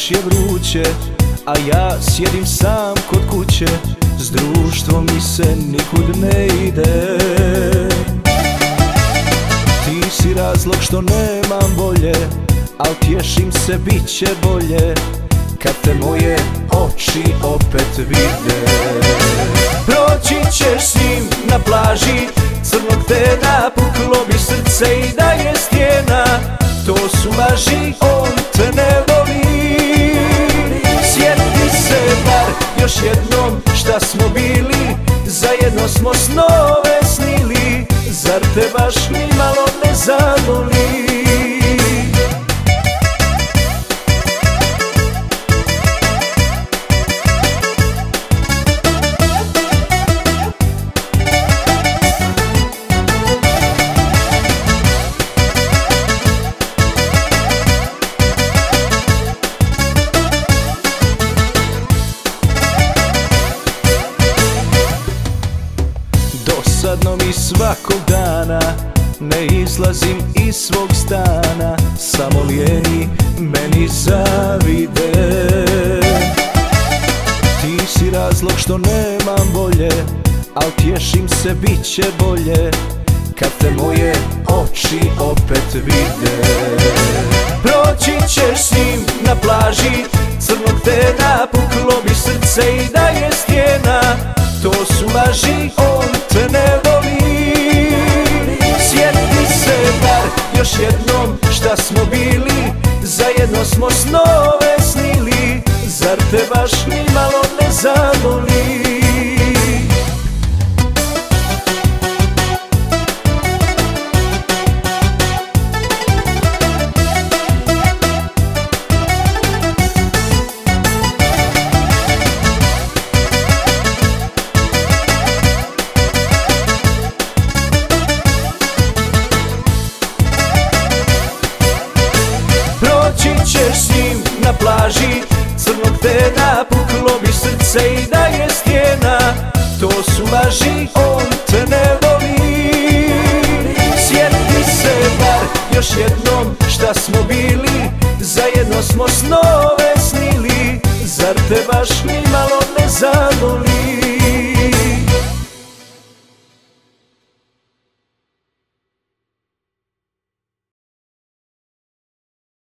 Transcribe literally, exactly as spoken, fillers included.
baš je vruće, a ja sjedim sam kod kuće, s društvom mi se nikud ne ide. Ti si razlog što nemam volje, al tješim se, bit će bolje kad te moje oči opet vide. Proći ćeš s njim na plaži, crnog te napuklo bi srce i da je stijena. To su laži, on te ne voli. Sjeti se bar još jednom šta smo bili, zajedno smo snove snili. Zar te baš ni malo ne zaboli? Dosadno mi svakog dana, ne izlazim iz svog stana, samo lijeni meni zavide. Ti si razlog što nemam volje, al tješim se, bit će bolje kad te moje oči opet vide. Proći ćeš s njim na plaži, crnog te napuklo bi srce i da je stijena. To su laži, on te ne voli. Sjeti se bar još jednom šta smo bili, zajedno smo snove snili. Zar te baš ni malo ne zaboli? Proći ćeš s njim na plaži, crnog te napuklo bi srce i da je stijena. To su laži, on te ne voli. Sjeti se bar još jednom šta smo bili, zajedno smo snove snili. Zar te baš ni